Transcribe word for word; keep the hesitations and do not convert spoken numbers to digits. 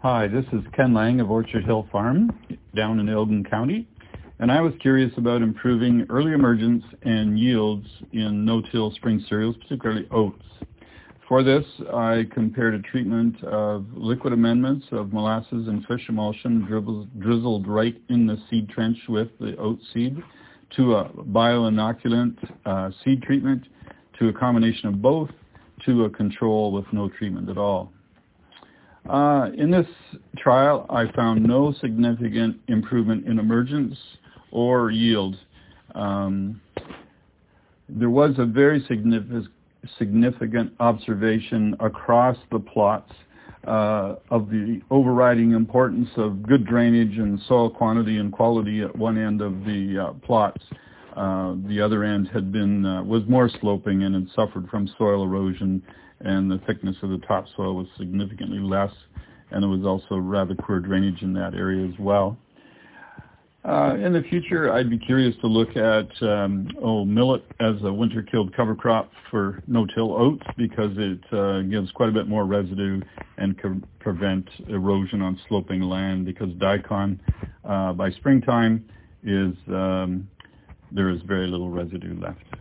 Hi, this is Ken Lang of Orchard Hill Farm down in Elgin County, and I was curious about improving early emergence and yields in no-till spring cereals, particularly oats. For this, I compared a treatment of liquid amendments of molasses and fish emulsion drizzled right in the seed trench with the oat seed, to a bioinoculant uh, seed treatment, to a combination of both, to a control with no treatment at all. Uh, in this trial, I found no significant improvement in emergence or yield. Um, there was a very significant, significant observation across the plots uh, of the overriding importance of good drainage and soil quantity and quality at one end of the uh, plots. Uh, the other end had been uh, was more sloping and had suffered from soil erosion, and the thickness of the topsoil was significantly less, and there was also rather poor drainage in that area as well. Uh, in the future, I'd be curious to look at um, oh, millet as a winter-killed cover crop for no-till oats, because it uh, gives quite a bit more residue and can prevent erosion on sloping land, because daikon uh, by springtime is um, there is very little residue left.